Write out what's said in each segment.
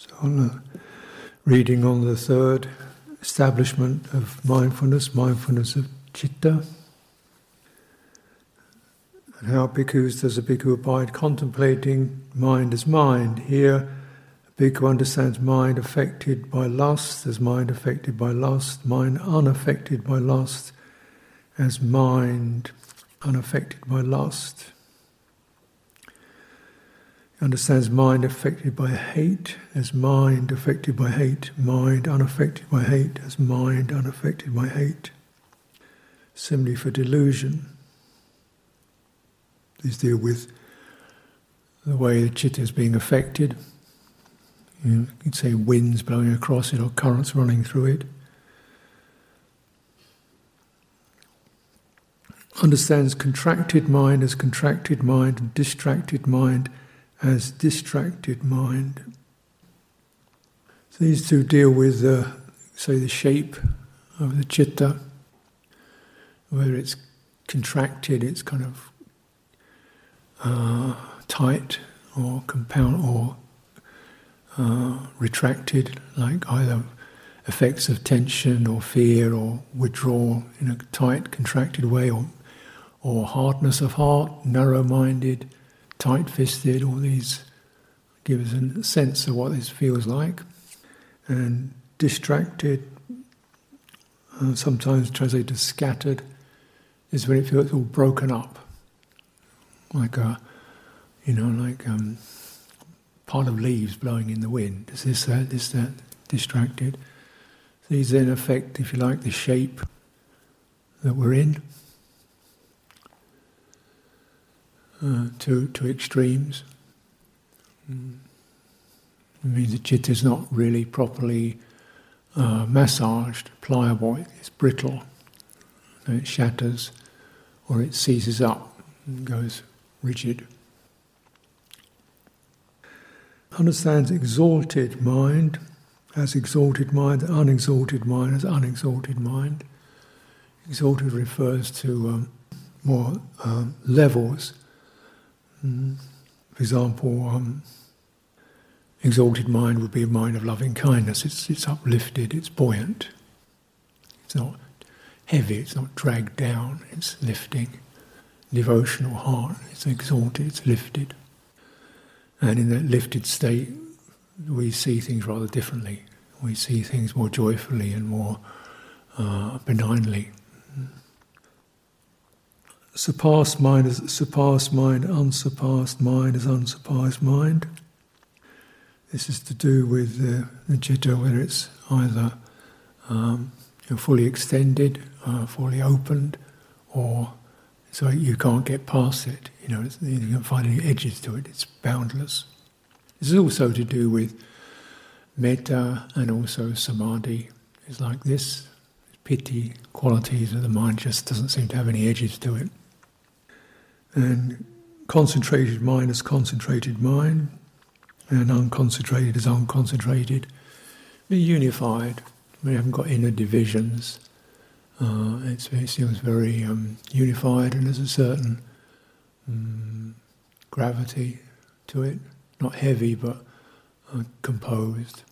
So reading on the third establishment of mindfulness of citta, and how bhikkhus does a bhikkhu abide contemplating mind as mind. Here, a bhikkhu understands mind affected by lust as mind affected by lust, mind unaffected by lust as mind unaffected by lust. He understands mind affected by hate as mind affected by hate, mind unaffected by hate as mind unaffected by hate. Similarly for delusion. These deal with the way the citta is being affected. You could say winds blowing across it or currents running through it. Understands contracted mind as contracted mind and distracted mind as distracted mind. So these two deal with, the shape of the citta. Whether it's contracted, it's kind of tight or compound or retracted, like either effects of tension or fear or withdrawal in a tight, contracted way, or hardness of heart, narrow-minded, tight-fisted. All these give us a sense of what this feels like. And distracted, sometimes translated as scattered, is when it feels all broken up, like part of leaves blowing in the wind. Is this that, distracted. These then affect, if you like, the shape that we're in, to extremes. It means the citta is not really properly massaged, pliable, it's brittle, and it shatters or it seizes up and goes rigid. Understands exalted mind as exalted mind, unexalted mind as unexalted mind. Exalted refers to more levels. For example, exalted mind would be a mind of loving kindness. It's uplifted, it's buoyant. It's not heavy, it's not dragged down, it's lifting. Devotional heart, it's exalted, it's lifted. And in that lifted state, we see things rather differently. We see things more joyfully and more benignly. Surpassed mind as surpassed mind, unsurpassed mind as unsurpassed mind. This is to do with the citta, whether it's either fully extended, fully opened, or so you can't get past it. You can't find any edges to it. It's boundless. This is also to do with metta and also samadhi. It's like this piti qualities of the mind just doesn't seem to have any edges to it. And concentrated mind is concentrated mind, and unconcentrated is unconcentrated. They're unified. We haven't got inner divisions. It seems very unified, and there's a certain gravity to it. Not heavy, but composed.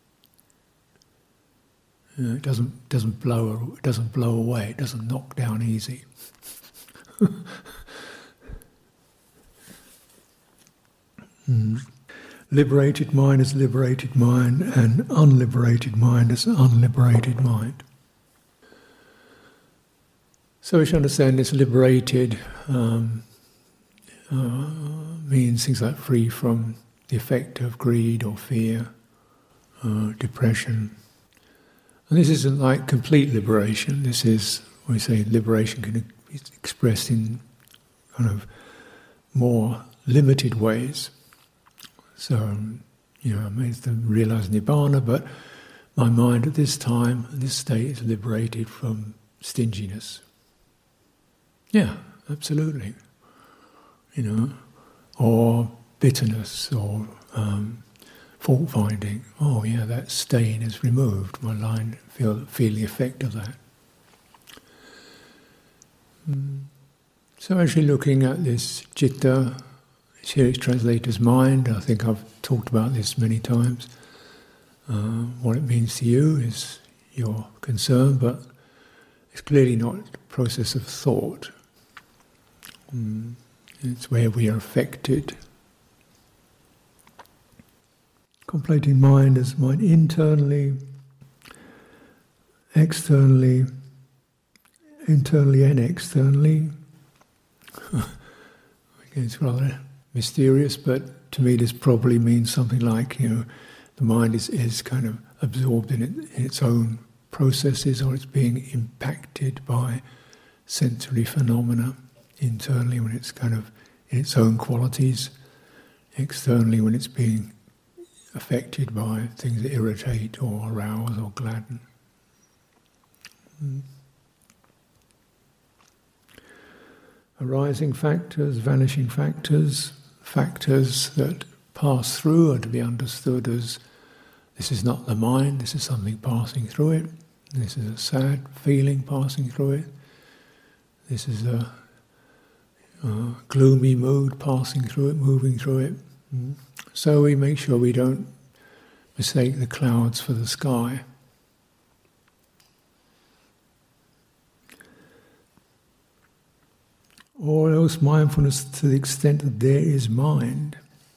It doesn't blow away. It doesn't knock down easy. Liberated mind is liberated mind, and unliberated mind is unliberated mind. So we should understand this liberated means things like free from the effect of greed or fear, depression. And this isn't like complete liberation. This is, we say liberation can be expressed in kind of more limited ways. So, I mean, to realise Nibbana, but my mind at this time, at this state, is liberated from stinginess. Yeah, absolutely. Or bitterness, or fault-finding. Oh yeah, that stain is removed. My mind feel the effect of that. So actually looking at this citta, here it's translated as mind. I think I've talked about this many times. what it means to you is your concern, but it's clearly not a process of thought. It's where we are affected. Contemplating mind as mind internally, externally, internally and externally. It's rather mysterious, but to me this probably means something like, the mind is kind of absorbed in its own processes, or it's being impacted by sensory phenomena internally when it's kind of in its own qualities, externally when it's being affected by things that irritate or arouse or gladden. Arising factors, vanishing factors, factors that pass through are to be understood as this is not the mind, this is something passing through it, this is a sad feeling passing through it, this is a gloomy mood passing through it, moving through it. So we make sure we don't mistake the clouds for the sky. Or else mindfulness to the extent that there is mind.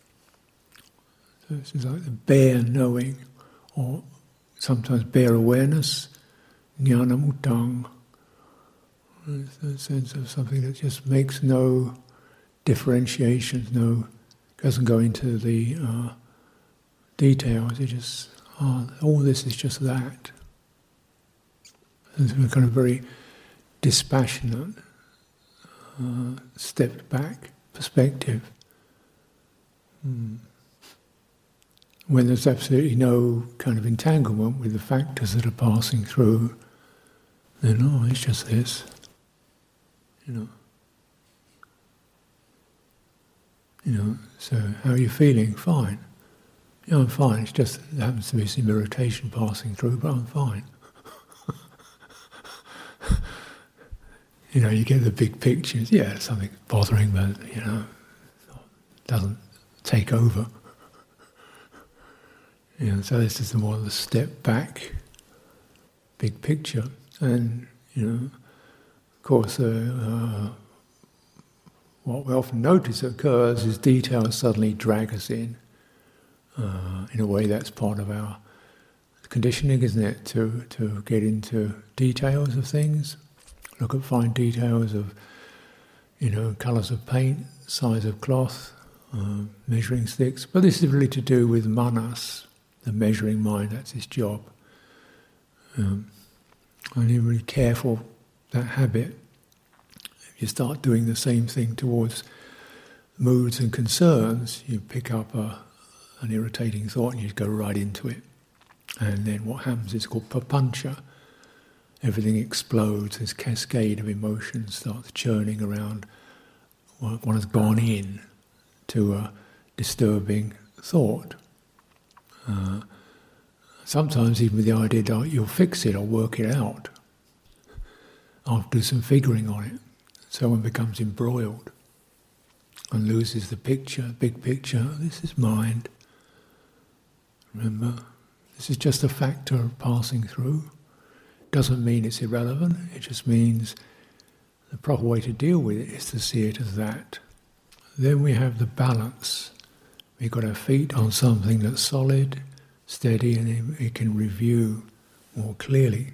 So this is like the bare knowing, or sometimes bare awareness, jnana mutang. It's a sense of something that just makes no differentiations, doesn't go into the details. It just, all this is just that. It's a kind of very dispassionate, stepped back perspective. When there's absolutely no kind of entanglement with the factors that are passing through, then it's just this. So how are you feeling? Fine. Yeah, I'm fine. It's just there happens to be some irritation passing through, but I'm fine. You get the big pictures. Yeah, something's bothering, but doesn't take over. So this is more of the step back, big picture, and of course, what we often notice occurs is details suddenly drag us in a way that's part of our conditioning, isn't it? To get into details of things, look at fine details of, colours of paint, size of cloth, measuring sticks. But this is really to do with manas, the measuring mind. That's its job. And you're really careful that habit. If you start doing the same thing towards moods and concerns, you pick up an irritating thought and you go right into it. And then what happens is called papancha. Everything explodes, this cascade of emotions starts churning around. One has gone in to a disturbing thought. Sometimes even with the idea that you'll fix it or work it out. I'll do some figuring on it. So one becomes embroiled and loses the picture, big picture. This is mind. Remember, this is just a factor passing through. Doesn't mean it's irrelevant. It just means the proper way to deal with it is to see it as that. Then we have the balance. We've got our feet on something that's solid, steady, and it can review more clearly.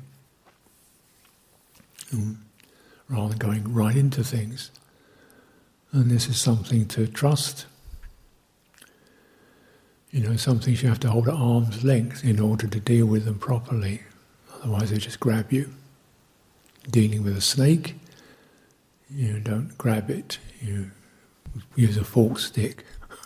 Rather than going right into things. And this is something to trust. Some things you have to hold at arm's length in order to deal with them properly. Otherwise they just grab you. Dealing with a snake, you don't grab it, you use a fork stick.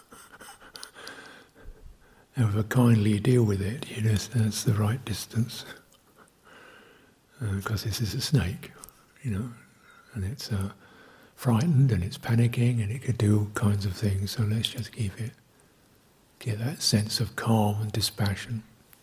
However kindly you deal with it, that's the right distance. Because this is a snake, and it's frightened and it's panicking and it could do all kinds of things, so let's just get that sense of calm and dispassion.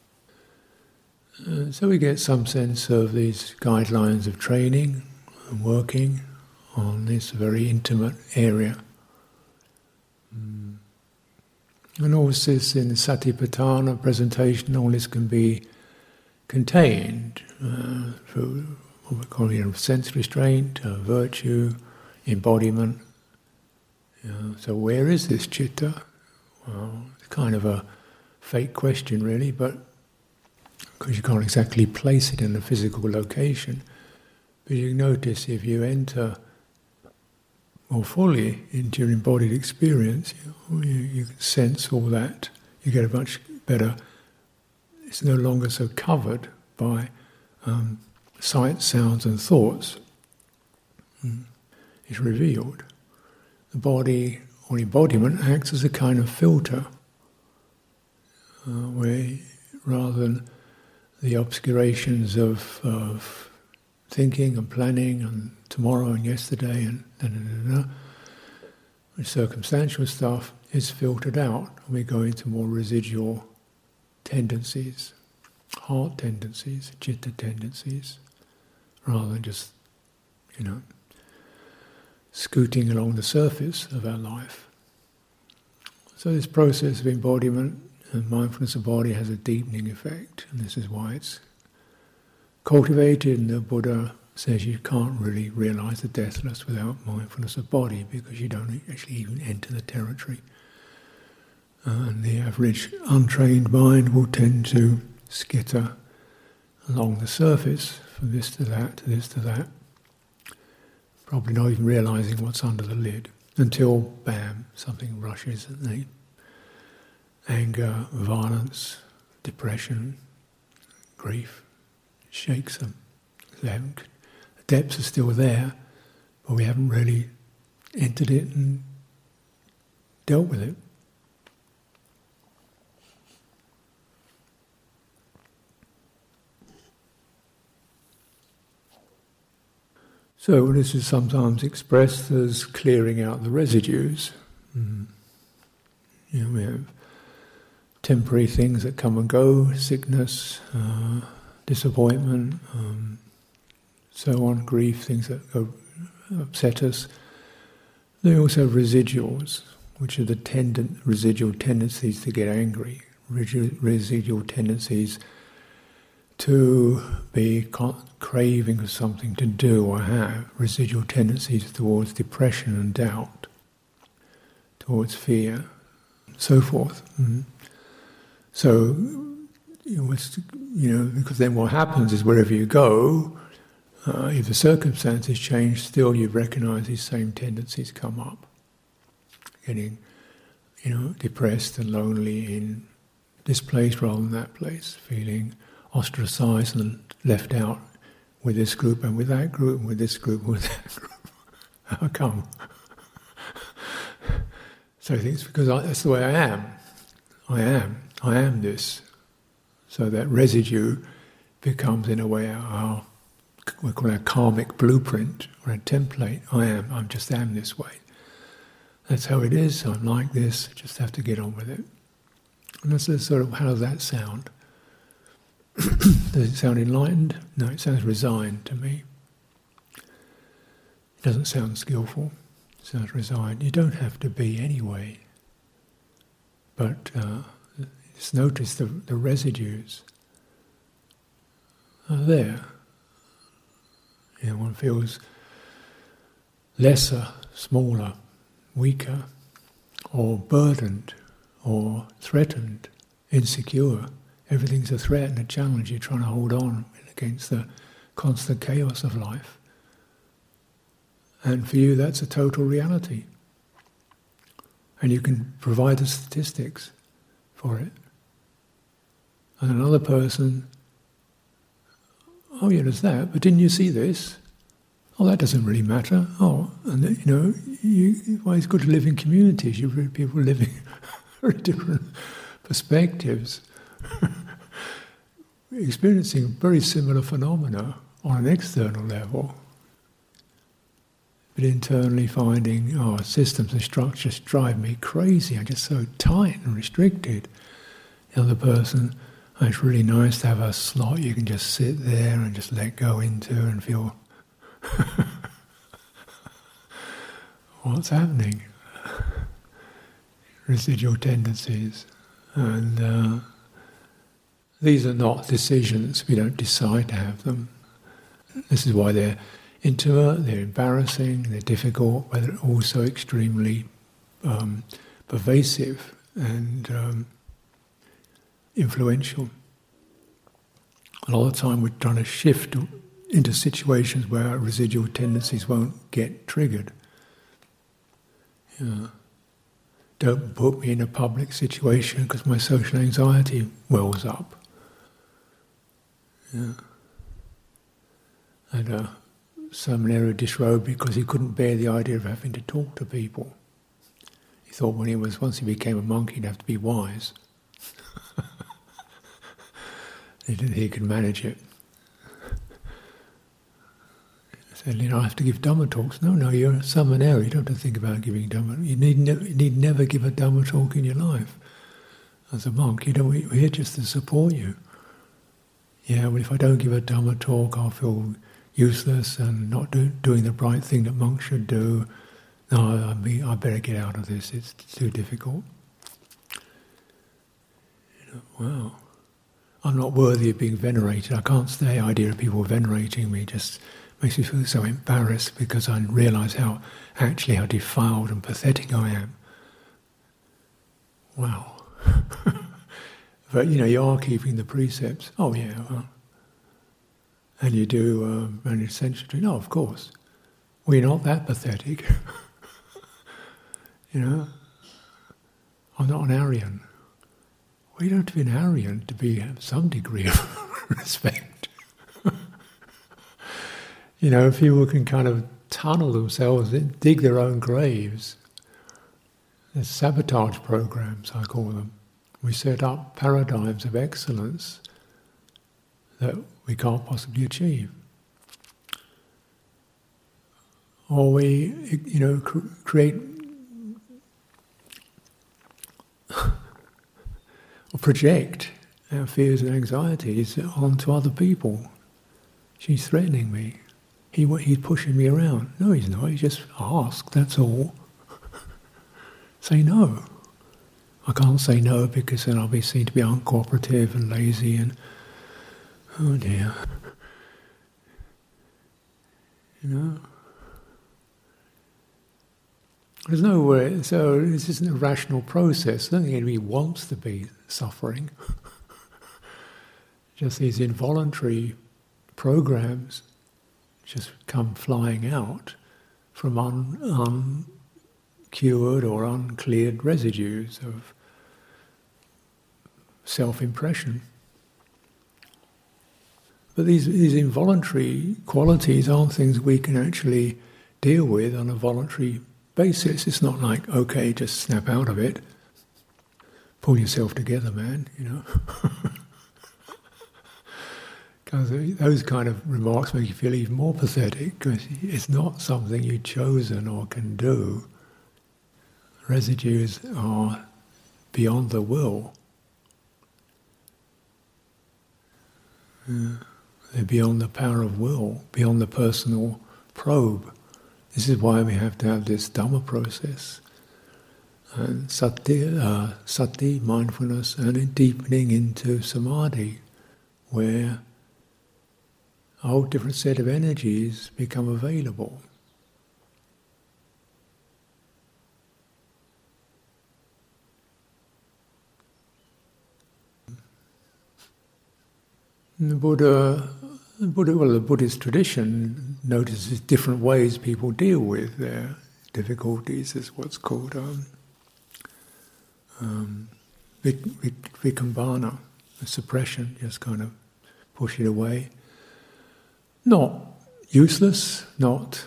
So we get some sense of these guidelines of training and working on this very intimate area. And all this in the Satipatthana presentation, all this can be contained through what we call sense restraint, virtue, embodiment. So where is this citta? Well, it's kind of a fake question really, but because you can't exactly place it in a physical location. But you notice if you enter more fully into your embodied experience, you can sense all that. You get a much better, it's no longer so covered by sights, sounds and thoughts. It's revealed. The body or embodiment acts as a kind of filter, where rather than the obscurations of thinking and planning and tomorrow and yesterday and circumstantial stuff is filtered out, and we go into more residual tendencies, heart tendencies, citta tendencies, rather than just, scooting along the surface of our life. So this process of embodiment and mindfulness of body has a deepening effect, and this is why it's cultivated, and the Buddha says you can't really realize the deathless without mindfulness of body, because you don't actually even enter the territory. And the average untrained mind will tend to skitter along the surface, from this to that, to this to that, probably not even realizing what's under the lid, until, bam, something rushes and they anger, violence, depression, grief, shakes them. The depths are still there, but we haven't really entered it and dealt with it. So this is sometimes expressed as clearing out the residues. We have temporary things that come and go, sickness, disappointment, so on, grief, things that upset us. They also have residuals, which are the residual tendencies to get angry, residual tendencies to be craving for something to do or have, residual tendencies towards depression and doubt, towards fear, so forth. So, because then what happens is wherever you go, if the circumstances change, still you recognise these same tendencies come up. Getting, depressed and lonely in this place rather than that place, feeling ostracised and left out with this group and with that group and with this group and with that group. How come? So I think it's because that's the way I am. I am this. So that residue becomes, in a way, we call our karmic blueprint or a template. I just am this way. That's how it is. I'm like this. I just have to get on with it. And that's sort of, how does that sound? Does it sound enlightened? No, it sounds resigned to me. It doesn't sound skillful. It sounds resigned. You don't have to be anyway. But just notice the residues are there. One feels lesser, smaller, weaker, or burdened, or threatened, insecure. Everything's a threat and a challenge. You're trying to hold on against the constant chaos of life. And for you, that's a total reality. And you can provide the statistics for it. And another person, oh yeah, there's that, but didn't you see this? Oh, that doesn't really matter. Oh, and well, it's good to live in communities. You read people living very different perspectives. Experiencing very similar phenomena on an external level, but internally finding, systems and structures drive me crazy. I'm just so tight and restricted. The other person, it's really nice to have a slot you can just sit there and just let go into and feel what's happening. residual tendencies. And these are not decisions, we don't decide to have them. This is why they're intimate, they're embarrassing, they're difficult, but they're also extremely pervasive and influential. A lot of the time we're trying to shift into situations where residual tendencies won't get triggered. Yeah. Don't put me in a public situation because my social anxiety wells up. Yeah. And a seminary disrobed because he couldn't bear the idea of having to talk to people. He thought once he became a monk, he'd have to be wise. He could manage it. He said, I have to give Dhamma talks. No, you're a samanera, you don't have to think about giving Dhamma. You need never give a Dhamma talk in your life. As a monk, we're here just to support you. Yeah, well, if I don't give a Dhamma talk, I'll feel useless and not doing the right thing that monks should do. No, I better get out of this, it's too difficult. Wow. I'm not worthy of being venerated. I can't stand the idea of people venerating me. It just makes me feel so embarrassed because I realise how defiled and pathetic I am. Wow. But you are keeping the precepts. Oh yeah. Well. And you do manage sensuality. No, of course. We're not that pathetic. I'm not an Aryan. Well, you don't have to be an Aryan to have some degree of respect. People can kind of tunnel themselves, dig their own graves. There's sabotage programs, I call them. We set up paradigms of excellence that we can't possibly achieve. Or we, create or project our fears and anxieties onto other people. She's threatening me. He's pushing me around. No, he's not. He just asks, that's all. Say no. I can't say no because then I'll be seen to be uncooperative and lazy and oh dear. There's no way, so this isn't a rational process. I don't think anybody wants to be suffering. Just these involuntary programs just come flying out from uncured or uncleared residues of self-impression. But these involuntary qualities aren't things we can actually deal with on a voluntary basis. It's not like, okay, just snap out of it. Pull yourself together, man, Because those kind of remarks make you feel even more pathetic, because it's not something you've chosen or can do. Residues are beyond the will. They're beyond the power of will, beyond the personal probe. This is why we have to have this Dhamma process. And sati, mindfulness, and a deepening into samadhi, where a whole different set of energies become available. The Buddhist tradition notices different ways people deal with their difficulties. Is what's called vikambana, suppression, just kind of push it away. Not useless, not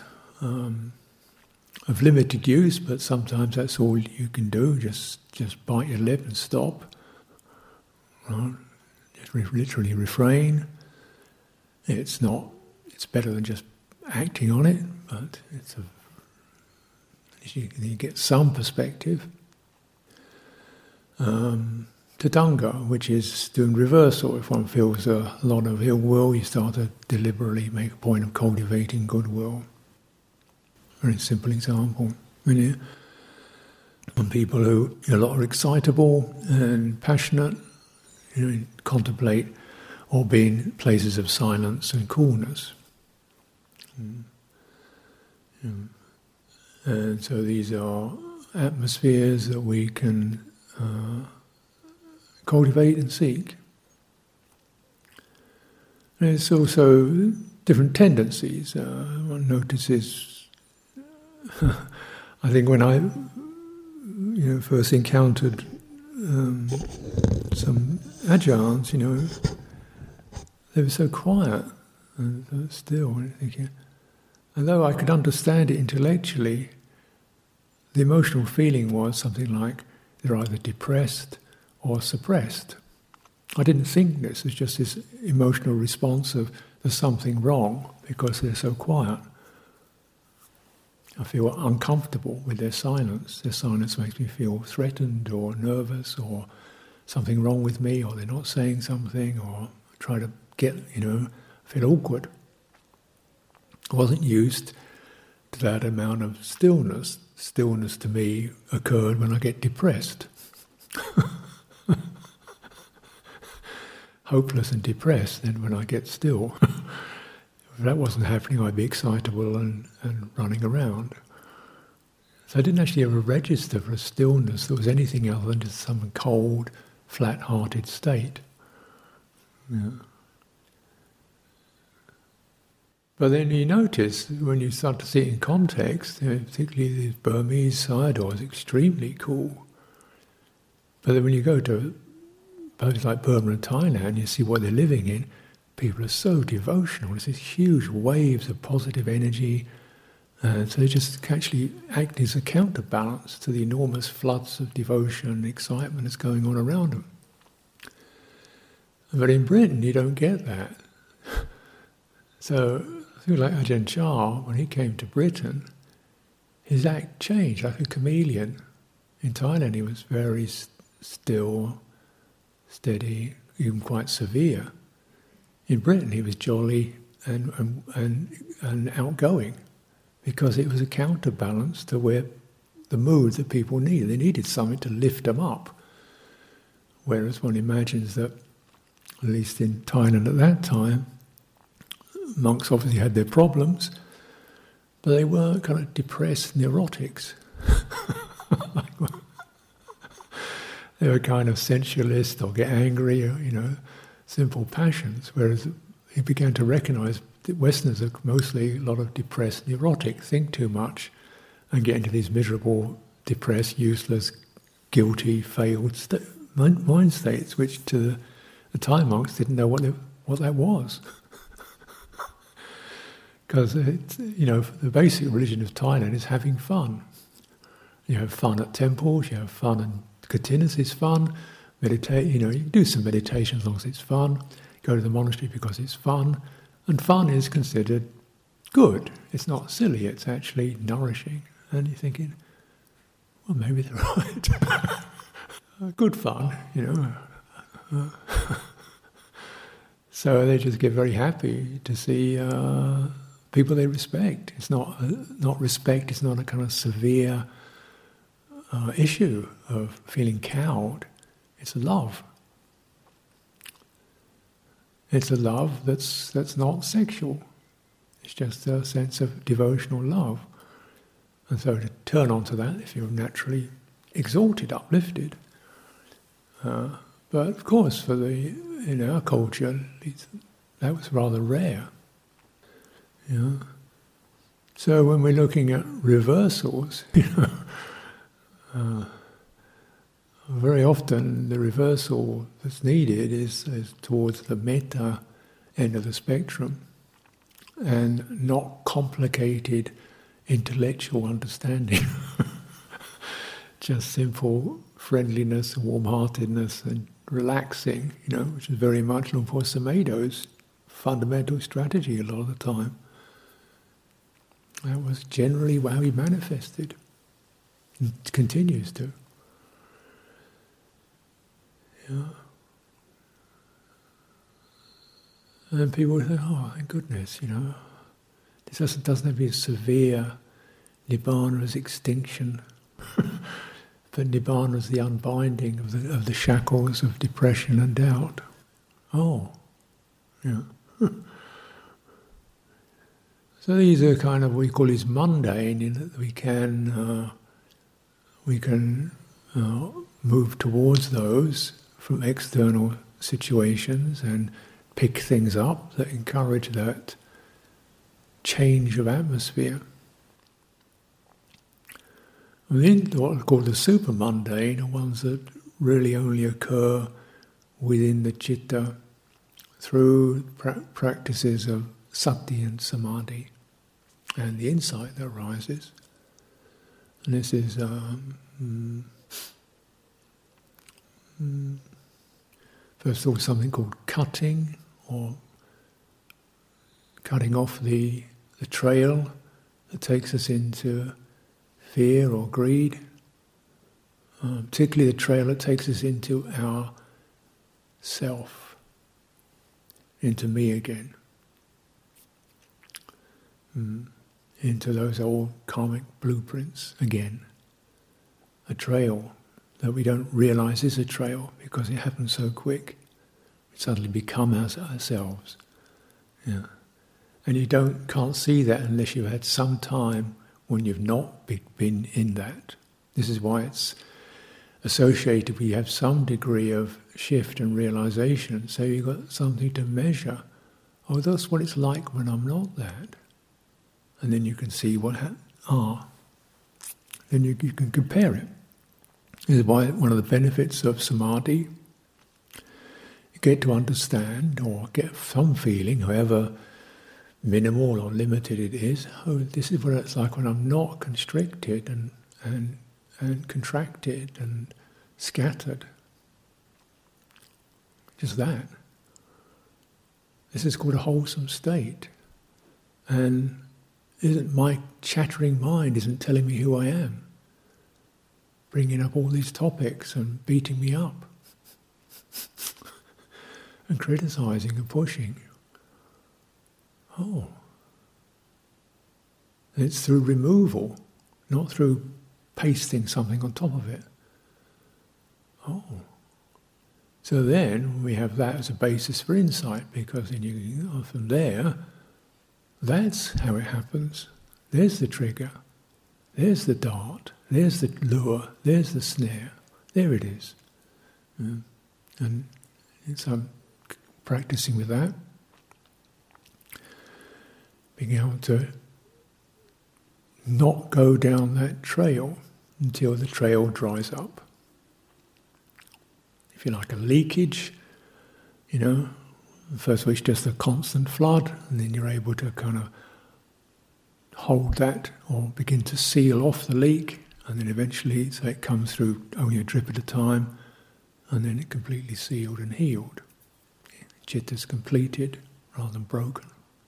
of limited use, but sometimes that's all you can do. Just bite your lip and stop. Right? Just literally refrain. It's better than just acting on it, but you get some perspective. Tadanga, which is doing reversal. If one feels a lot of ill will, you start to deliberately make a point of cultivating goodwill. Very simple example. And people who a lot are excitable and passionate, contemplate or be in places of silence and coolness. And so these are atmospheres that we can cultivate and seek. And it's also different tendencies. One notices, I think when I first encountered some ajahns, they were so quiet and so still. And thinking, although I could understand it intellectually, the emotional feeling was something like they're either depressed or suppressed. I didn't think this, it's just this emotional response of there's something wrong because they're so quiet. I feel uncomfortable with their silence. Their silence makes me feel threatened or nervous or something wrong with me, or they're not saying something, or try to feel awkward. I wasn't used to that amount of stillness. Stillness to me occurred when I get depressed. Hopeless and depressed, then when I get still. If that wasn't happening, I'd be excitable and running around. So I didn't actually ever register for a stillness that was anything other than just some cold, flat-hearted state. Yeah. But then you notice, when you start to see it in context, particularly these Burmese sayadaws, extremely cool. But then when you go to places like Burma and Thailand, you see what they're living in, people are so devotional. There's these huge waves of positive energy, and so they just actually act as a counterbalance to the enormous floods of devotion and excitement that's going on around them. But in Britain, you don't get that. So, I think like Ajahn Chah, when he came to Britain, his act changed like a chameleon. In Thailand, he was very still, steady, even quite severe. In Britain, he was jolly and outgoing, because it was a counterbalance to where the mood that people needed. They needed something to lift them up. Whereas one imagines that, at least in Thailand at that time, monks obviously had their problems, but they were kind of depressed neurotics. They were kind of sensualist or get angry, simple passions. Whereas he began to recognize that Westerners are mostly a lot of depressed neurotic, think too much, and get into these miserable, depressed, useless, guilty, failed mind states, which to the Thai monks didn't know what that was. Because the basic religion of Thailand is having fun. You have fun at temples, you have fun, and Katinas is fun. Meditate, you can do some meditation as long as it's fun. Go to the monastery because it's fun, and fun is considered good. It's not silly; it's actually nourishing. And you're thinking, well, maybe they're right. Good fun, So they just get very happy to see people they respect. It's not respect. It's not a kind of severe issue of feeling cowed. It's love. It's a love that's not sexual. It's just a sense of devotional love. And so to turn onto that, if you're naturally exalted, uplifted. But of course, in our culture, that was rather rare. So when we're looking at reversals, very often the reversal that's needed is towards the metta end of the spectrum, and not complicated intellectual understanding. Just simple friendliness and warm-heartedness and relaxing, which is very much Luang Por Sumedho's fundamental strategy a lot of the time. That was generally how he manifested, and continues to. And people say, oh, thank goodness, this doesn't have to be a severe nibbana as extinction. But Nibbana is the unbinding of the shackles of depression and doubt. Oh, yeah. So these are kind of what we call is mundane, in that we can move towards those from external situations and pick things up that encourage that change of atmosphere. And then what are called the super mundane are ones that really only occur within the citta through practices of sati and samadhi and the insight that arises. And this is first of all something called cutting, or cutting off the trail that takes us into fear or greed, particularly the trail that takes us into our self, into me again, into those old karmic blueprints again. A trail that we don't realize is a trail because it happens so quick. We suddenly become ourselves. Yeah. And you can't see that unless you've had some time when you've not been in that. This is why it's associated, we have some degree of shift and realization, so you've got something to measure. Oh, that's what it's like when I'm not that. And then you can see what then you can compare it. This is why one of the benefits of samadhi, you get to understand or get some feeling, however minimal or limited it is, oh, this is what it's like when I'm not constricted and contracted and scattered. Just that. This is called a wholesome state. And my chattering mind isn't telling me who I am, bringing up all these topics and beating me up and criticizing and pushing. Oh. It's through removal, not through pasting something on top of it. Oh. So then we have that as a basis for insight, because then from there, that's how it happens. There's the trigger. There's the dart. There's the lure. There's the snare. There it is. And I'm practicing with that. Being able to not go down that trail until the trail dries up. If you like, a leakage, first of all it's just a constant flood, and then you're able to kind of hold that or begin to seal off the leak, and then eventually so it comes through only a drip at a time, and then it completely sealed and healed. Citta's completed rather than broken.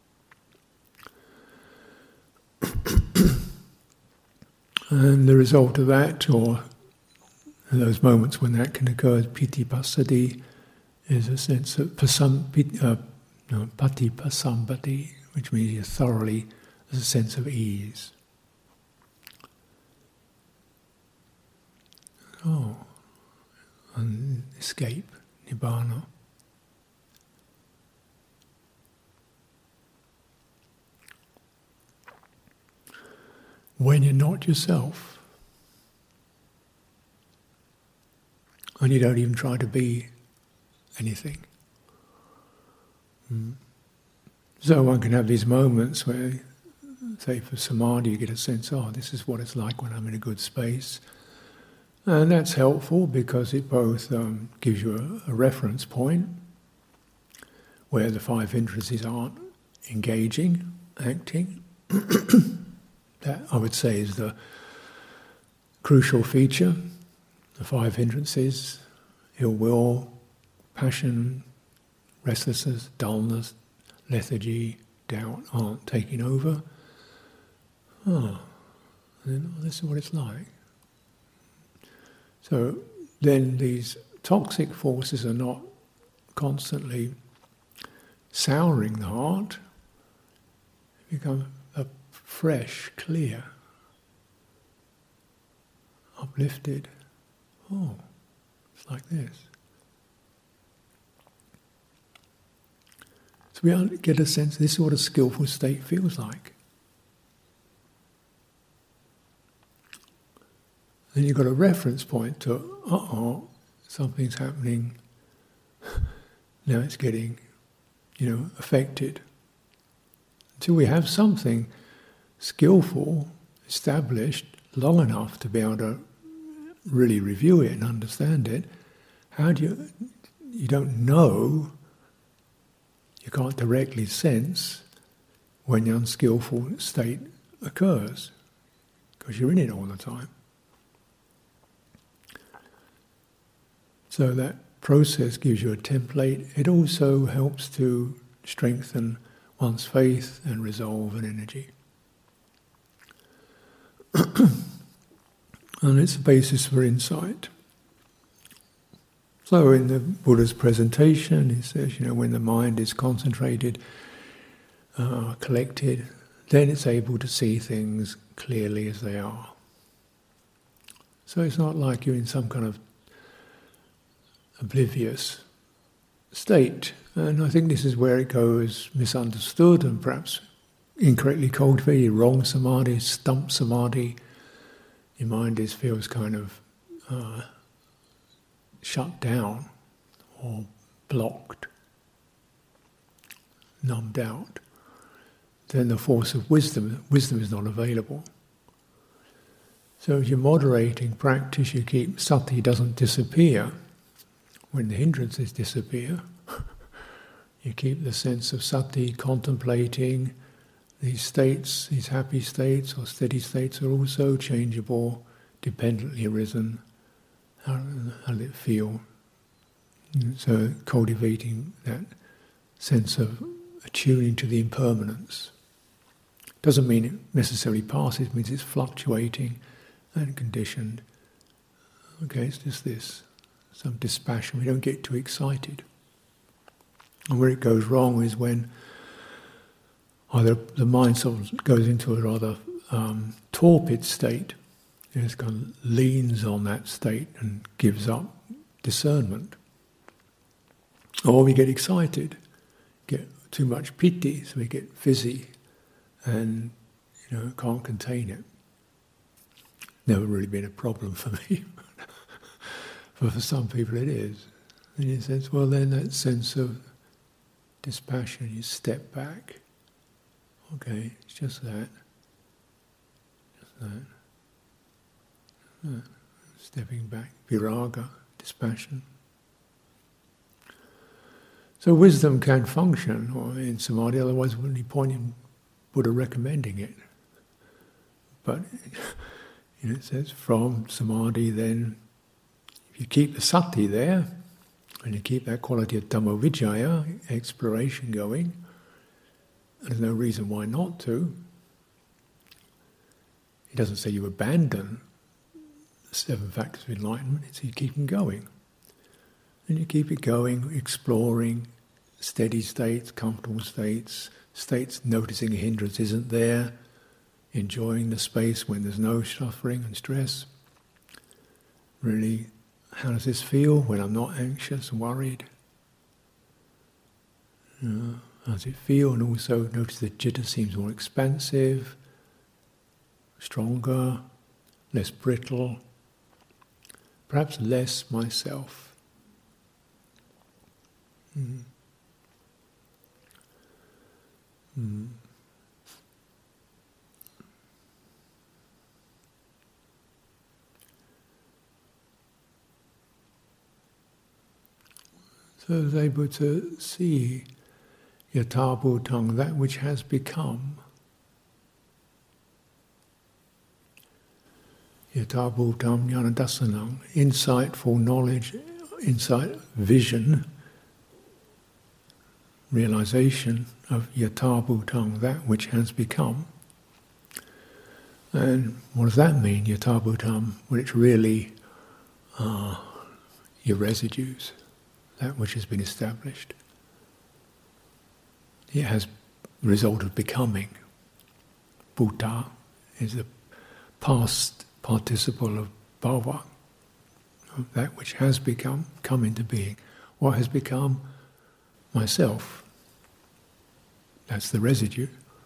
And the result of that, or those moments when that can occur, piti passaddhi, is a sense of pati pasambati, which means you're thoroughly, there's a sense of ease. Oh, and escape, nibbana. When you're not yourself, and you don't even try to be anything. So one can have these moments where, say for samadhi, you get a sense, this is what it's like when I'm in a good space. And that's helpful because it both gives you a reference point where the five hindrances aren't engaging, acting. That, I would say, is the crucial feature. The five hindrances: ill will, passion, restlessness, dullness, lethargy, doubt aren't taking over. This is what it's like. So then these toxic forces are not constantly souring the heart. They become fresh, clear, uplifted, Oh, it's like this. So we get a sense this is what a skillful state feels like. Then you've got a reference point to, something's happening. Now it's getting, affected. Until we have something skillful, established, long enough to be able to really review it and understand it, you don't know, you can't directly sense when the unskillful state occurs, because you're in it all the time. So that process gives you a template. It also helps to strengthen one's faith and resolve and energy. And it's a basis for insight. So in the Buddha's presentation, he says, when the mind is concentrated, collected, then it's able to see things clearly as they are. So it's not like you're in some kind of oblivious state. And I think this is where it goes misunderstood and perhaps incorrectly cultivated, wrong samadhi, stump samadhi. Your mind feels kind of shut down or blocked, numbed out. Then the force of wisdom is not available. So as you're moderating practice, you keep sati doesn't disappear. When the hindrances disappear, you keep the sense of sati contemplating. These states, these happy states or steady states are also changeable, dependently arisen. How does it feel? So cultivating that sense of attuning to the impermanence. Doesn't mean it necessarily passes, it means it's fluctuating and conditioned. Okay, it's just this. Some dispassion, we don't get too excited. And where it goes wrong is when either the mind sort of goes into a rather torpid state, and it kind of leans on that state and gives up discernment. Or we get excited, get too much piti, so we get fizzy and can't contain it. Never really been a problem for me. But for some people it is. And in a sense, well then that sense of dispassion, you step back. Okay, it's just that. Just that. Stepping back. Viraga, dispassion. So wisdom can function in samadhi, otherwise there wouldn't be point in Buddha recommending it. But it says from samadhi then, you keep the sati there, and you keep that quality of Dhamma-vicaya, exploration going, there's no reason why not to. He doesn't say you abandon the 7 factors of enlightenment, it's you keep them going. And you keep it going, exploring steady states, comfortable states, states noticing a hindrance isn't there, enjoying the space when there's no suffering and stress. Really, how does this feel when I'm not anxious and worried? How does it feel? And also notice that citta seems more expansive, stronger, less brittle, perhaps less myself. So I was able to see yatha bhutang, that which has become. Yatha bhutam jnana dasanam, insightful knowledge, insight, vision, realization of yatha bhutang, that which has become. And what does that mean, yatha bhutam? Well, it's really your residues, that which has been established. It has the result of becoming. Bhuta is the past participle of bhava, that which has come into being. What has become? Myself. That's the residue.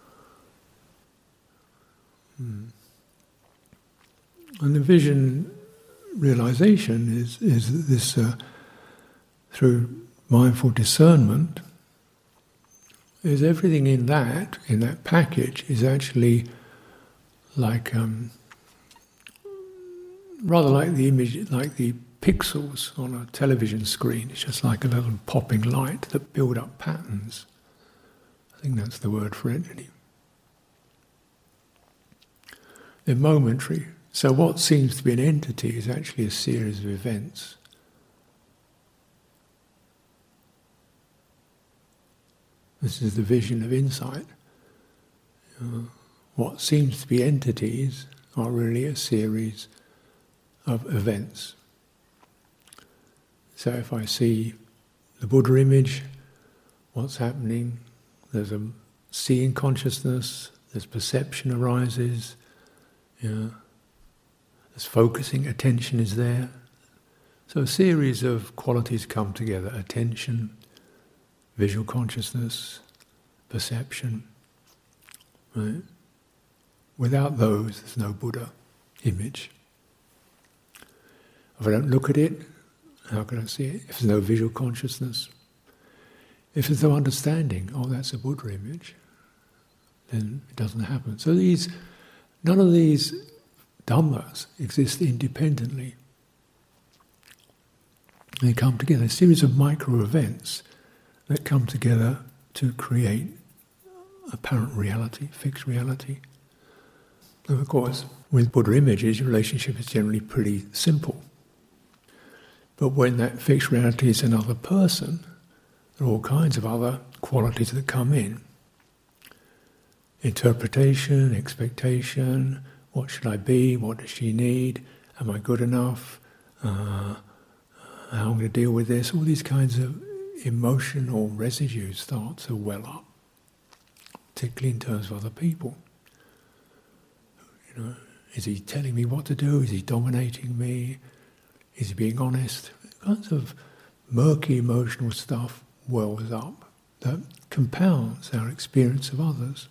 And the vision realization is this through mindful discernment, is everything in that package is actually like rather like the image, like the pixels on a television screen. It's just like a little popping light that build up patterns. I think that's the word for it. They're momentary. So what seems to be an entity is actually a series of events. This is the vision of insight. What seems to be entities are really a series of events. So if I see the Buddha image, what's happening? There's a seeing consciousness, there's perception arises, there's focusing, attention is there. So a series of qualities come together: attention, visual consciousness, perception. Right? Without those, there's no Buddha image. If I don't look at it, how can I see it? If there's no visual consciousness, if there's no understanding, oh, that's a Buddha image, then it doesn't happen. So none of these dhammas exist independently. They come together, a series of micro events that come together to create apparent reality, fixed reality. And of course, with Buddha images, your relationship is generally pretty simple. But when that fixed reality is another person, there are all kinds of other qualities that come in. Interpretation, expectation, what should I be, what does she need, am I good enough, how am I going to deal with this, all these kinds of emotional residues start to well up, particularly in terms of other people. Is he telling me what to do? Is he dominating me? Is he being honest? Kinds of murky emotional stuff wells up that compounds our experience of others.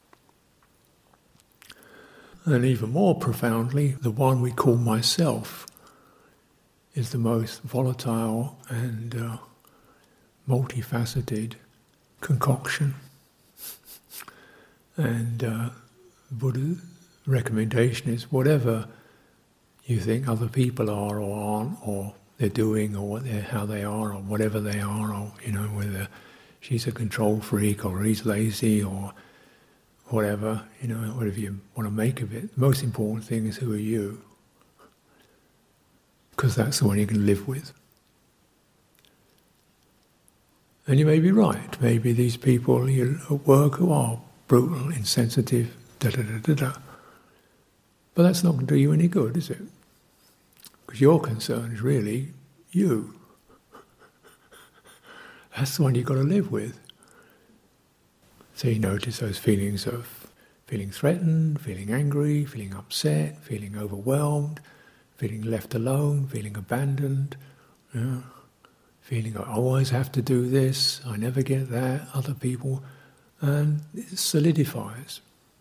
And even more profoundly, the one we call myself is the most volatile and multifaceted concoction. And Buddha's recommendation is whatever you think other people are or aren't, or they're doing, or how they are, or whatever they are, or whether she's a control freak or he's lazy or whatever, whatever you want to make of it. The most important thing is, who are you? Because that's the one you can live with. And you may be right. Maybe these people at work who are brutal, insensitive, da-da-da-da-da. But that's not going to do you any good, is it? Because your concern is really you. That's the one you've got to live with. So you notice those feelings of feeling threatened, feeling angry, feeling upset, feeling overwhelmed, feeling left alone, feeling abandoned, feeling I always have to do this, I never get that, other people, and it solidifies.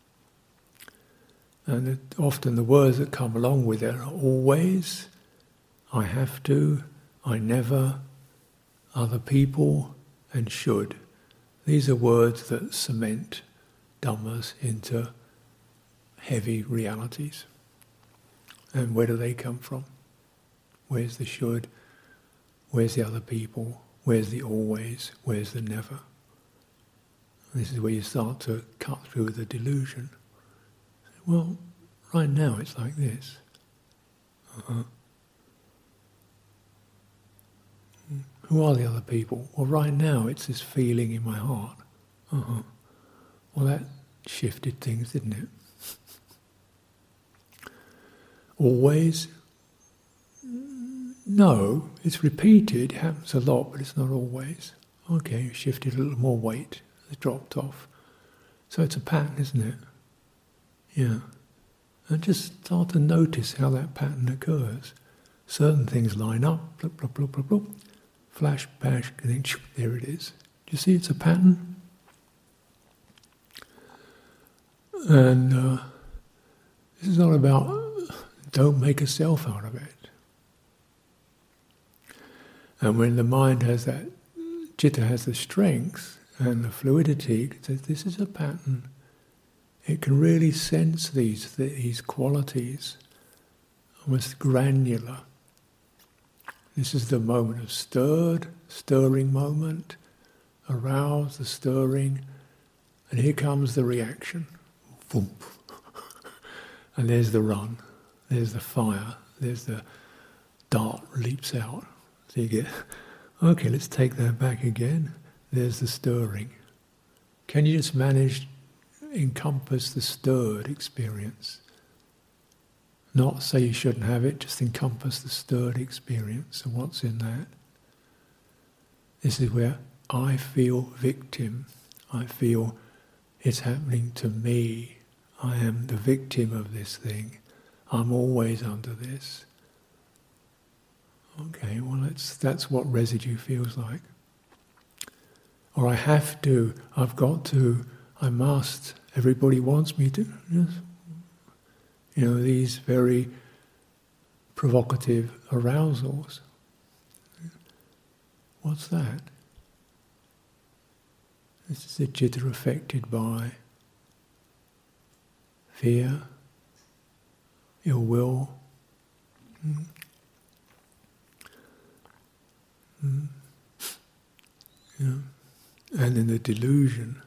And often the words that come along with it are always, I have to, I never, other people, and should. These are words that cement dhammas into heavy realities. And where do they come from? Where's the should? Where's the other people? Where's the always? Where's the never? This is where you start to cut through the delusion. Well, right now it's like this. Who are the other people? Well, right now it's this feeling in my heart. Well, that shifted things, didn't it? Always? No, it's repeated, it happens a lot, but it's not always. Okay, you shifted a little more weight, it dropped off. So it's a pattern, isn't it? Yeah. And just start to notice how that pattern occurs. certain things line up, blub, blub, blub, blub, blub, flash, bash, and then there it is. Do you see it's a pattern? And this is not about don't make a self out of it. And when the mind has that, citta has the strength and the fluidity, it says this is a pattern. It can really sense these qualities, almost granular. This is the moment of stirring moment, arouse the stirring, and here comes the reaction. Boom. And there's the run, there's the fire, there's the dart leaps out. So you get, okay, let's take that back again. There's the stirring. Can you just manage encompass the stirred experience? Not say you shouldn't have it, just encompass the stirred experience and what's in that. This is where I feel victim. I feel it's happening to me. I am the victim of this thing. I'm always under this. Okay, well that's what residue feels like. Or I have to, I've got to, I must, everybody wants me to. Yes. You know, these very provocative arousals. What's that? This is the citta affected by fear, ill will. Yeah. And in the delusion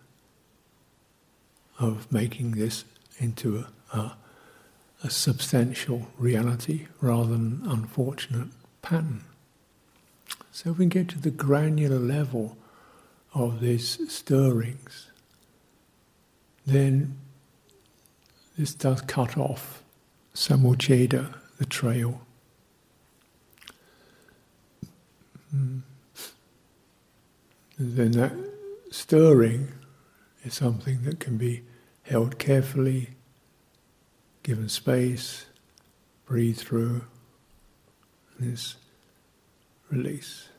of making this into a substantial reality rather than an unfortunate pattern. So if we get to the granular level of these stirrings, then this does cut off samucceda, the trail. And then that stirring is something that can be held carefully, given space, breathe through, and this release.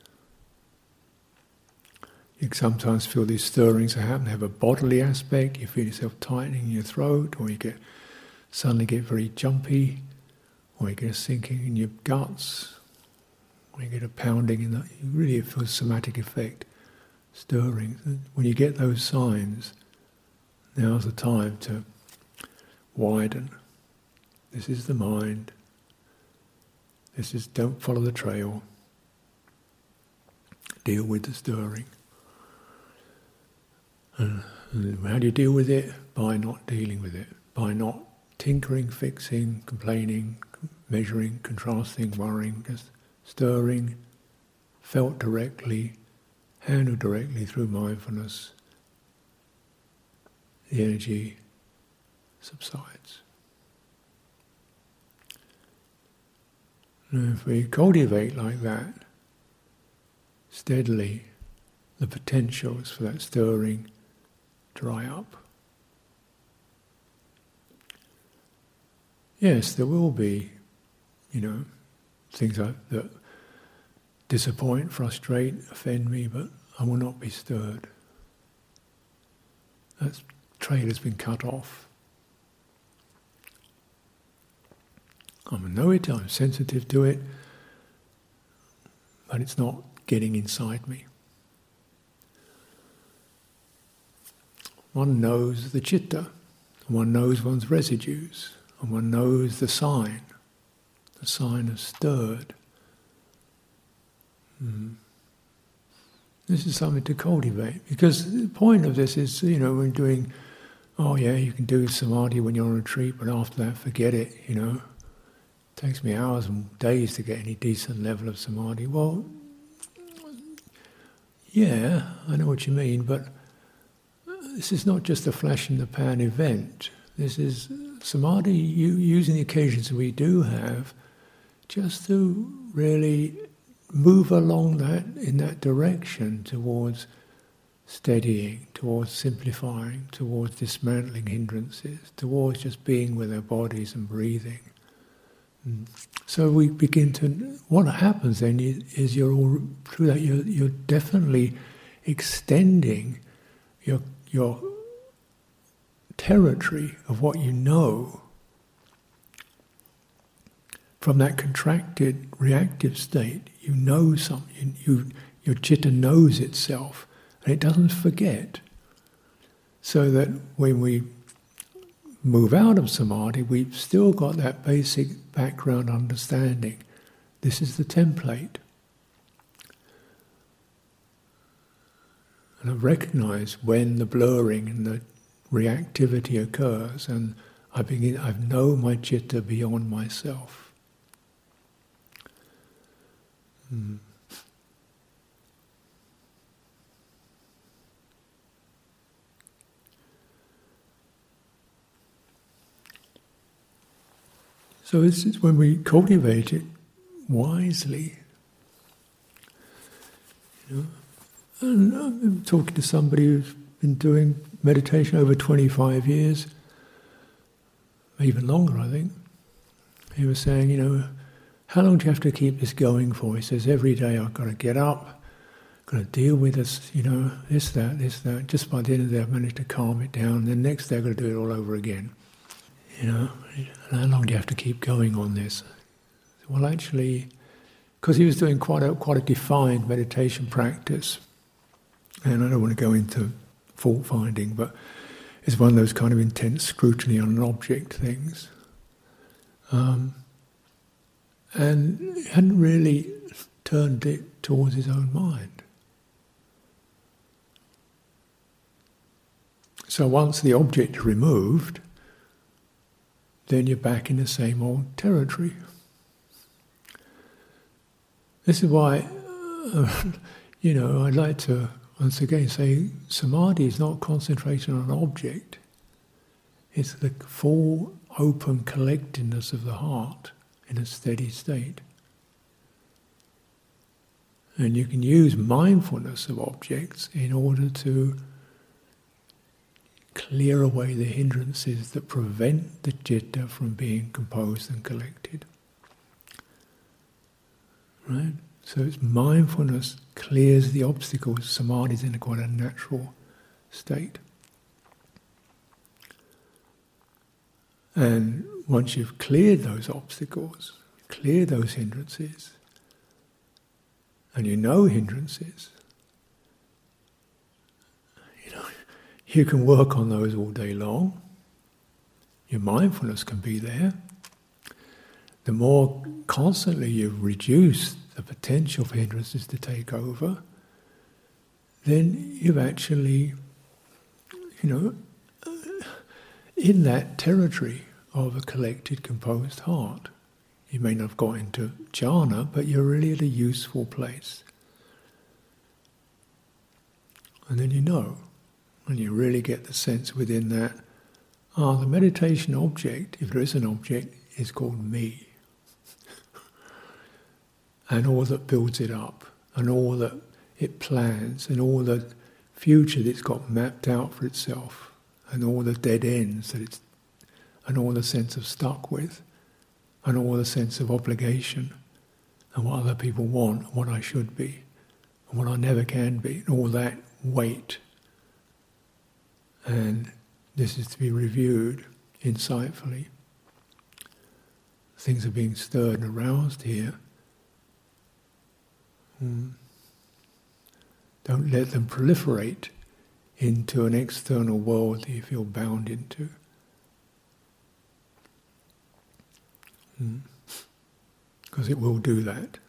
You can sometimes feel these stirrings that happen, have a bodily aspect. You feel yourself tightening in your throat, or you suddenly get very jumpy, or you get a sinking in your guts, or you get a pounding in the. You really feel a somatic effect, stirring. When you get those signs, now's the time to widen. This is the mind. This is don't follow the trail. Deal with the stirring. And how do you deal with it? By not dealing with it. By not tinkering, fixing, complaining, measuring, contrasting, worrying, just stirring, felt directly, handled directly through mindfulness. The energy subsides. And if we cultivate like that, steadily, the potentials for that stirring dry up. Yes, there will be, things that disappoint, frustrate, offend me, but I will not be stirred. That trail has been cut off. I know it, I'm sensitive to it, but it's not getting inside me. One knows the citta, one knows one's residues, and one knows the sign of stirred. This is something to cultivate, because the point of this is, when doing, you can do samadhi when you're on retreat, but after that, forget it, It takes me hours and days to get any decent level of samadhi. Well, yeah, I know what you mean, but this is not just a flash in the pan event. This is samadhi, using the occasions we do have, just to really move along in that direction towards steadying, towards simplifying, towards dismantling hindrances, towards just being with our bodies and breathing. So we begin to. What happens then is you're all through that. You're definitely extending your territory of what you know from that contracted reactive state. You know something. Your citta knows itself, and it doesn't forget. So that when we move out of samadhi, we've still got that basic background understanding. This is the template. And I recognize when the blurring and the reactivity occurs, and I know my citta beyond myself. So this is when we cultivate it wisely. And I'm talking to somebody who's been doing meditation over 25 years, even longer, I think. He was saying, how long do you have to keep this going for? He says, every day I've got to get up, got to deal with this, this, that. Just by the end of the day I've managed to calm it down. Then next day I've got to do it all over again. And how long do you have to keep going on this? Well, actually, because he was doing quite a defined meditation practice, and I don't want to go into fault finding, but it's one of those kind of intense scrutiny on an object things. And he hadn't really turned it towards his own mind. So once the object is removed, then you're back in the same old territory. This is why, I'd like to once again say samadhi is not concentration on an object. It's the full open collectedness of the heart in a steady state. And you can use mindfulness of objects in order to clear away the hindrances that prevent the citta from being composed and collected. Right? So it's mindfulness clears the obstacles. Samadhi is in quite a natural state. And once you've cleared those obstacles, cleared those hindrances, and you know hindrances, you can work on those all day long. Your mindfulness can be there. The more constantly you've reduced the potential for hindrances to take over, then you've actually, in that territory of a collected, composed heart. You may not have got into jhana, but you're really at a useful place. And then and you really get the sense within that, the meditation object, if there is an object, is called me. And all that builds it up, and all that it plans, and all the future that it's got mapped out for itself, and all the dead ends and all the sense of stuck with, and all the sense of obligation, and what other people want, what I should be, and what I never can be, and all that weight. And this is to be reviewed insightfully. Things are being stirred and aroused here. Don't let them proliferate into an external world that you feel bound into. Because it will do that.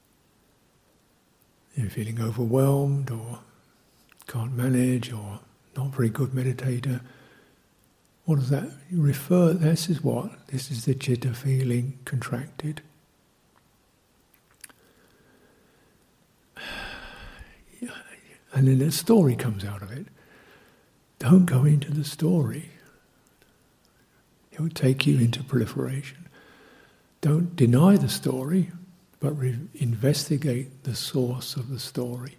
You're feeling overwhelmed or can't manage or not very good meditator. What does that refer? This is what? This is the citta feeling contracted. And then a story comes out of it. Don't go into the story. It will take you into proliferation. Don't deny the story, but investigate the source of the story.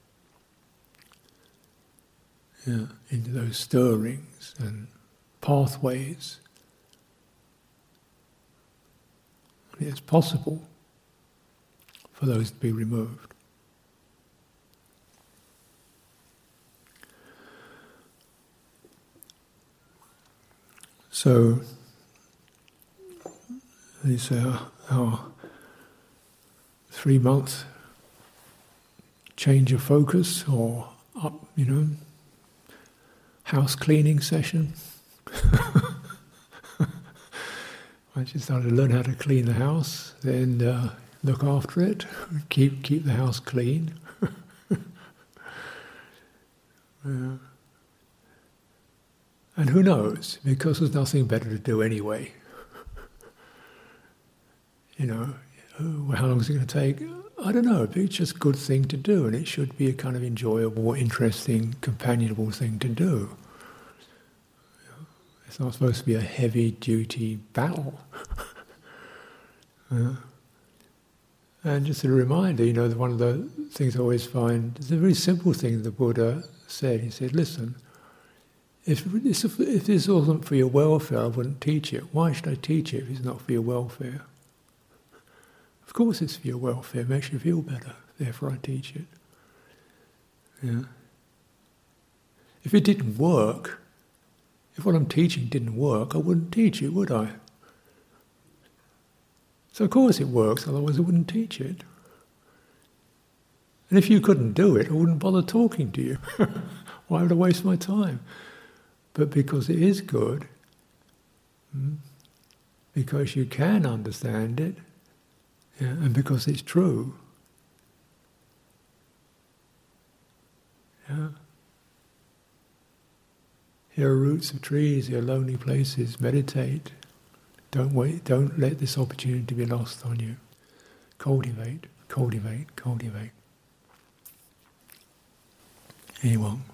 Into those stirrings and pathways. It's possible for those to be removed. So, these our 3-month change of focus or house cleaning session. Once you start to learn how to clean the house, then look after it, keep the house clean. And who knows? Because there's nothing better to do anyway. How long is it going to take? I don't know. It's just a good thing to do, and it should be a kind of enjoyable, interesting, companionable thing to do. It's not supposed to be a heavy-duty battle. And just a reminder, one of the things I always find, it's a very simple thing the Buddha said. He said, listen, if this wasn't for your welfare, I wouldn't teach it. Why should I teach it if it's not for your welfare? Of course it's for your welfare, it makes you feel better, therefore I teach it. Yeah. If it didn't work, if what I'm teaching didn't work, I wouldn't teach it, would I? So of course it works, otherwise I wouldn't teach it. And if you couldn't do it, I wouldn't bother talking to you. Why would I waste my time? But because it is good, because you can understand it, and because it's true, here are roots of trees, here are lonely places, meditate. Don't let this opportunity be lost on you. Cultivate, cultivate, cultivate. Anyone?